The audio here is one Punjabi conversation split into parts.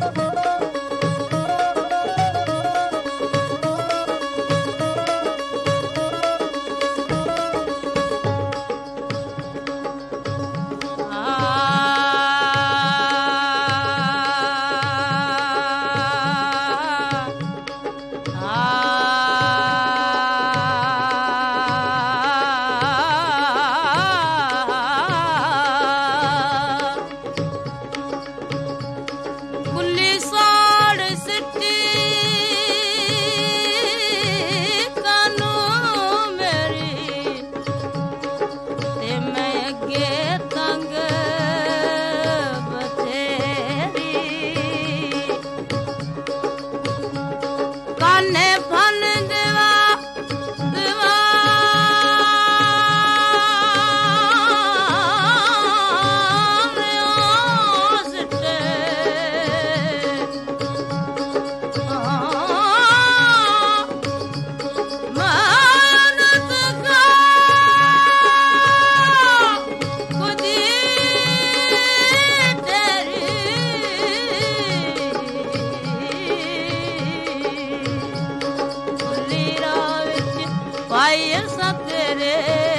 ਭਾਈ ਅਸਾਂ ਤੇਰੇ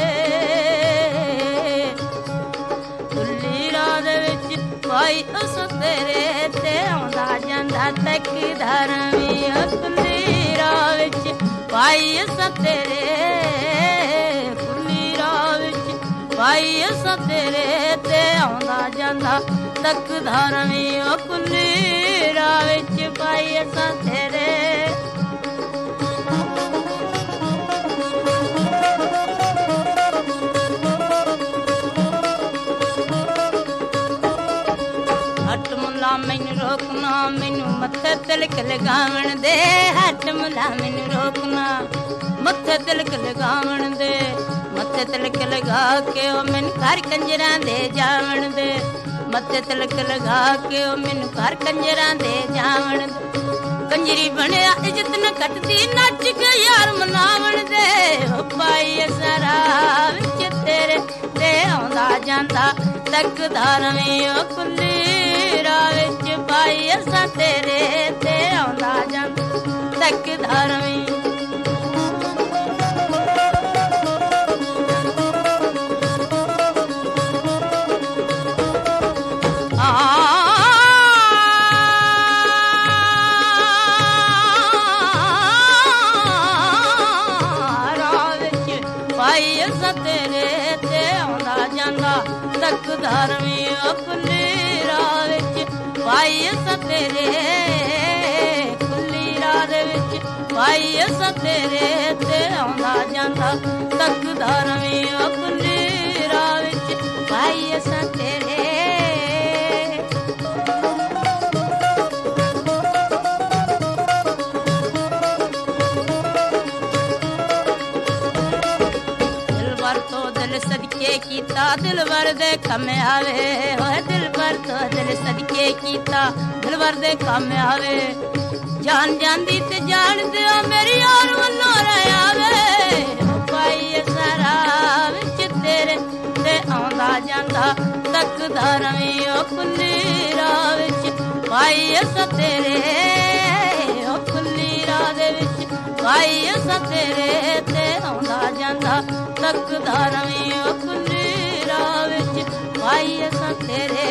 ਖੁੱਲੀ ਰਾਹ ਦੇ ਵਿੱਚ ਭਾਈ ਅਸਾਂ ਤੇਰੇ ਤੇ ਆਉਂਦਾ ਜਾਂਦਾ ਤੱਕ ਧਰਮੀ ਖੁੱਲੀ ਰਾਹ ਵਿੱਚ ਭਾਈ ਅਸਾਂ ਤੇਰੇ ਖੁੱਲੀ ਰਾਹ ਵਿੱਚ ਭਾਈ ਅਸਾਂ ਤੇਰੇ ਤੇ ਆਉਂਦਾ ਜਾਂਦਾ ਤੱਕ ਧਰਮੀ ਖੁੱਲੀ ਰਾਹ ਵਿੱਚ ਭਾਈ ਅਸਾਂ ਤੇਰੇ ਮੈਨੂੰ ਰੋਕਣਾ ਮੈਨੂੰ ਮੱਥੇ ਤਿਲਕ ਲਗਾਵਣ ਦੇ ਹੱਟ ਮੁਲਾ ਮੈਨੂੰ ਰੋਕਣਾ ਮੱਥੇ ਤਿਲਕ ਲਗਾਵਣ ਦੇ ਮੱਥੇ ਤਿਲਕ ਲਗਾ ਕੇ ਉਹ ਮੈਨੂੰ ਘਰ ਕੰਜਰਾਂ ਦੇ ਜਾਵਣ ਦੇ ਮੱਥੇ ਤਿਲਕ ਲਗਾ ਕੇ ਉਹ ਮੈਨੂੰ ਘਰ ਕੰਜਰਾਂ ਦੇ ਜਾਵਣ ਕੰਜਰੀ ਬਣਿਆ ਇੱਜ਼ਤ ਨਾ ਕੱਟਦੀ ਨੱਚ ਕੇ ਯਾਰ ਮਨਾਵਣ ਦੇ ਉਹ ਪਾਈ ਸਰਾ ਵਿੱਚ ਤੇਰੇ ਤੇ ਆਉਂਦਾ ਜਾਂਦਾ ਤੱਕ ਧਰਮੀ ਉਹ ਖੁੱਲੀ ਰਾਹ ਵਿੱਚ ਭਾਈ ਅਸਾਂ ਤੇਰੇ ਤੇ ਆਉਂਦਾ ਜਾਂਦਾ ਤੱਕ ਧਰਮੀ ਭਾਈ ਅਸਾਂ ਤੇਰੇ ਤੇ ਆਉਂਦਾ ਜਾਂਦਾ ਤੱਕ ਧਰਮੀ ਉਹ ਖੁੱਲੀ ਰਾਹ ਵਿੱਚ ਭਾਈ ਅਸਾਂ ਤੇਰੇ ਖੁੱਲੀ ਰਾਹ ਦੇ ਵਿੱਚ ਭਾਈ ਅਸਾਂ ਤੇਰੇ ਤੇ ਆਉਂਦਾ ਜਾਂਦਾ ਤੱਕ ਧਰਮੀ ਉਹ ਖੁੱਲੀ ਰਾਹ ਵਿੱਚ ਭਾਈ ਅਸਾਂ ਤੇਰੇ ਦਿਲ ਸਦਕੇ ਕੀਤਾ ਦਿਲਵਰ ਦੇ ਕੰਮ ਆਵੇ ਹੋਏ ਦਿਲਵਰ ਤੋਂ ਦਿਲ ਸਦਕੇ ਕੀਤਾ ਦਿਲਵਰ ਦੇ ਕੰਮ ਆਵੇ ਜਾਨ ਜਾਂਦੀ ਤੇ ਜਾਣ ਦਿਓ ਮੇਰੀ ਯਾਰ ਵੱਲੋਂ ਆਵੇ ਭਾਈ ਸਾਰਾ ਵਿੱਚ ਤੇਰੇ ਤੇ ਆਉਂਦਾ ਜਾਂਦਾ ਤੱਕ ਧਰਮੀ ਉਹ ਖੁੱਲੀ ਰਾਹ ਵਿੱਚ ਭਾਈ ਅਸਾਂ ਤੇਰੇ ਉਹ ਖੁੱਲੀ ਰਾਹ ਦੇ ਵਿੱਚ ਭਾਈ ਅਸਾਂ ਤੇਰੇ ਤੇ ਆਉਂਦਾ ਜਾਂਦਾ ਤੱਕ ਧਰਮੀ ਉਹ ਖੁੱਲੀ ਰਾਹ ਵਿੱਚ ਭਾਈ ਅਸਾਂ ਤੇਰੇ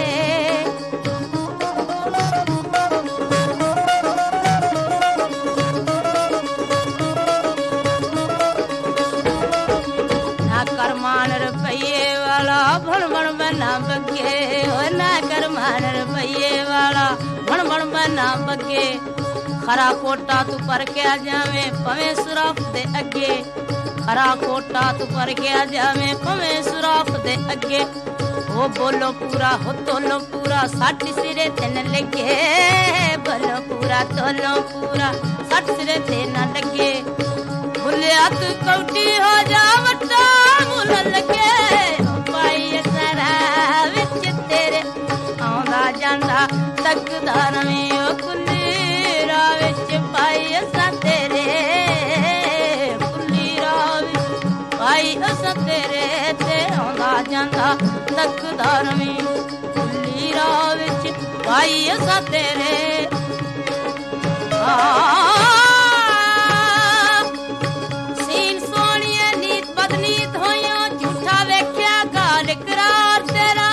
ਨਾ ਕਰਮਾਨ ਰੁਪਈਏ ਵਾਲਾ ਭਣ ਭਣ ਬਨਾ ਬੱਗੇ ਓ ਨਾ ਕਰਮਾਨ ਰੁਪਈਏ ਵਾਲਾ ਭਣ ਭਣ ਬਨਾ ਬੱਗੇ ਖਰਾ ਕੋਟਾ ਤੂੰ ਪਰ ਕੇ ਆ ਜਾਵੇਂ ਭਵੇਂ ਸੁਰਾਫ ਦੇ ਅੱਗੇ ਖਰਾ ਕੋਟਾ ਤੂੰ ਪਰ ਕੇ ਆ ਜਾਵੇਂ ਭਵੇਂ ਸੁਰਾਫ ਦੇ ਅੱਗੇ ਉਹ ਬੋਲੋ ਪੂਰਾ ਹੋ ਤੋਲੋ ਪੂਰਾ ਸੱਟ ਸਿਰੇ ਤੇ ਨ ਲੱਗੇ ਬੋਲੋ ਪੂਰਾ ਤੋਲੋ ਪੂਰਾ ਸੱਟ ਸਿਰੇ ਤੇ ਨ ਲੱਗੇ ਭੁੱਲਿਆ ਤੂੰ ਕੌਟੀ ਹੋ ਜਾ ਵੱਡਾ ਮੁੱਲ ਲੱਗੇ ਭਾਈ ਸਰਾ ਵਿੱਚ ਤੇਰੇ ਆਉਂਦਾ ਜਾਂਦਾ ਤੱਕ ਧਰਮੀ ਉਹ ਖੁੱਲੀ ਰਾਹ ਵਿੱਚ ਭਾਈ ਅਸਾਂ ਤੇਰੇ ਖੁੱਲੀ ਰਾਹ ਵਿੱਚ ਭਾਈ ਅਸਾਂ ਤੇਰੇ ਤੇ ਆਉਂਦਾ ਜਾਂਦਾ ਤੱਕ ਧਰਮੀ ਖੁੱਲੀ ਰਾਹ ਵਿੱਚ ਭਾਈ ਅਸਾਂ ਤੇਰੇ ਸੀਨ ਸੋਹਣੀਏ ਨੀਤ ਬਦਨੀਤ ਹੋਇਓ ਝੂਠਾ ਵੇਖਿਆ ਗਾਲ ਇਕਰਾਰ ਤੇਰਾ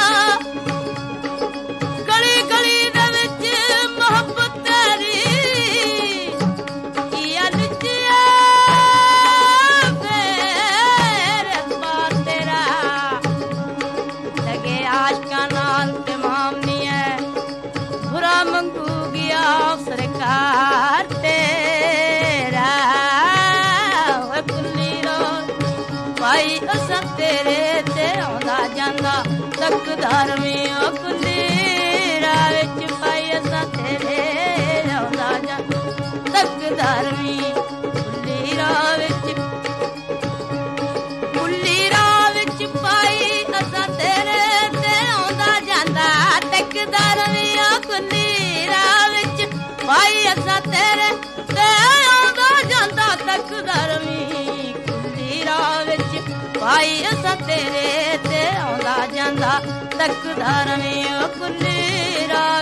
ਗਲੀ ਗਲੀ ਦੇ ਵਿੱਚ ਮੁਹੱਬਤ ਤੇਰੀ ਕੀ ਅਲਝਿਆ ਫੇਰ ਅਖਬਾਰ ਤੇਰਾ ਲਗੇ ਆਸ਼ਕਾਂ ਨਾਲ ਤਮਾਮ ਨਹੀਂ ਹੈ ਬੁਰਾ ਮੰਗੂ ਗਿਆ ਸਰਕਾਰ ਤੇਰਾ ਓਏ ਕੁੱਲੀ ਰੋ ਭਾਈ ਅਸਾਂ ਤੇਰੇ ਤੇ ਆਉਂਦਾ ਜਾਂਦਾ ਤਕਦਾਰ ਵੀ ਓ ਕੁੱਲੀ ਰਾਹ ਵਿੱਚ ਭਾਈ ਅਸਾਂ ਤੇਰੇ ਆਉਂਦਾ ਜਾਂਦਾ ਤਕਦਾਰ ਵੀ ਕੁੱਲੀ ਰਾਹ ਵਿੱਚ ਭਾਈ ਅਸਾਂ ਤੇਰੇ ਤੇ ਆਉਂਦਾ ਜਾਂਦਾ ਤਕਦਾਰ ਵੀ ਓ ਕੁੱਲੀ ਰਾਹ ਵਿੱਚ ਭਾਈ ਅਸਾਂ ਤੇਰੇ ਤੇ ਆਉਂਦਾ ਜਾਂਦਾ ਤਕਦਾਰ ਵੀ ਕੁੱਲੀ ਰਾਹ ਵਿੱਚ ਭਾਈ ਅਸਾਂ ਤੇਰੇ ਤੇ ਆਉਂਦਾ ਜਾਂਦਾ ਤਕਦਾਰ ਵੀ ਓ ਕੁੱਲੀ ਰਾਹ